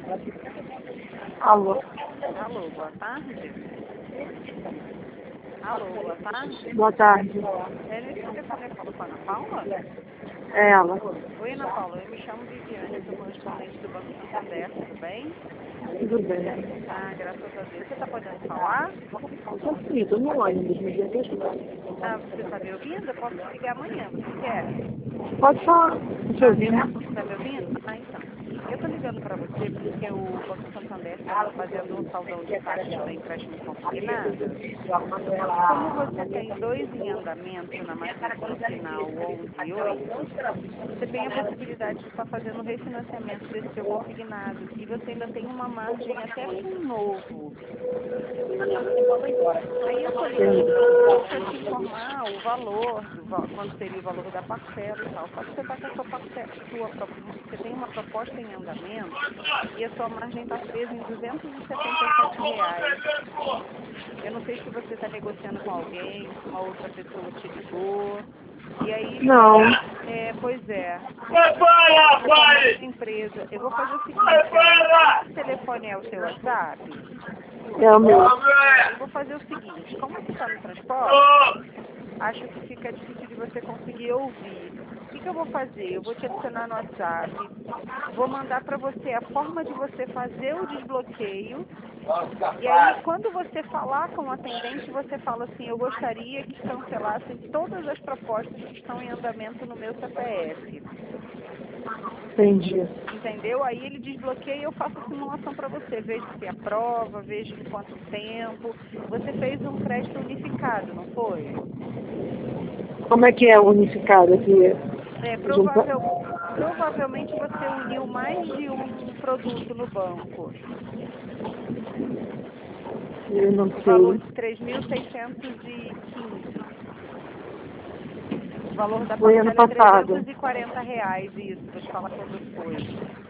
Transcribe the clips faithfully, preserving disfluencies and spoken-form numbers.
Alô? Alô, boa tarde. Alô, boa tarde. Boa tarde. É, nesse telefone eu falo com a Ana Paula? É ela. Oi, Ana Paula, eu me chamo Viviane, sou correspondente do Banco Santander, tudo bem? Tudo bem. Ah, graças a Deus. Você está podendo falar? Sim, tô no ônibus, me diga. Ah, você está me ouvindo? Eu posso te ligar amanhã, você quer? Pode falar. Deixa eu Ah, ouvir. está me ouvindo? Ah, então. Eu estou ligando para você porque o Banco Santander está fazendo um saldão de taxas para empréstimo consignado. E como você tem dois em andamento na matrícula final onze e oito, você tem a possibilidade de estar fazendo o refinanciamento desse seu consignado. E você ainda tem uma margem até com um novo. Aí eu estou ligando para você para te informar o valor, do, va- quanto seria o valor da parcela e tal. Só que você está com a sua parcela, sua, pro- você tem uma proposta em andamento e a sua margem está presa em duzentos e setenta e sete reais. Eu não sei se você está negociando com alguém, se uma outra pessoa te ligou. E aí, Não. é, pois é. Prepara, Essa é pai! uma empresa. Eu vou fazer o seguinte, Ana. Esse telefone é o seu WhatsApp? É o meu. É, eu vou fazer o seguinte. Como você está no transporte, acho que fica difícil de você conseguir ouvir. O que, que eu vou fazer? Eu vou te adicionar no WhatsApp, vou mandar para você a forma de você fazer o desbloqueio. E aí, quando você falar com o atendente, você fala assim, eu gostaria que cancelassem todas as propostas que estão em andamento no meu C P F. Entendi. Entendeu? Aí ele desbloqueia e eu faço a simulação para você. Vejo se aprova, vejo em quanto tempo. Você fez um crédito unificado, não foi? Como é que é o unificado aqui? É, Junta... provável, provavelmente você uniu mais de um produto no banco. Eu não O valor sei. de três mil seiscentos e quinze. O valor da Foi ano parcela é passado. trezentos e quarenta reais, isso, vou te falar quando foi.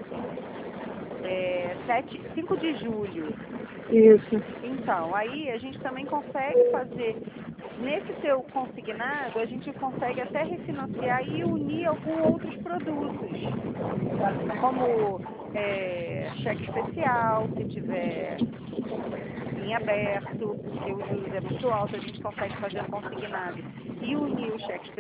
É, sete, cinco de julho. Isso. Então, aí a gente também consegue fazer, nesse seu consignado, a gente consegue até refinanciar e unir alguns outros produtos, como é, cheque especial, se tiver em aberto, porque os juros é muito alto, a gente consegue fazer um consignado e unir o cheque especial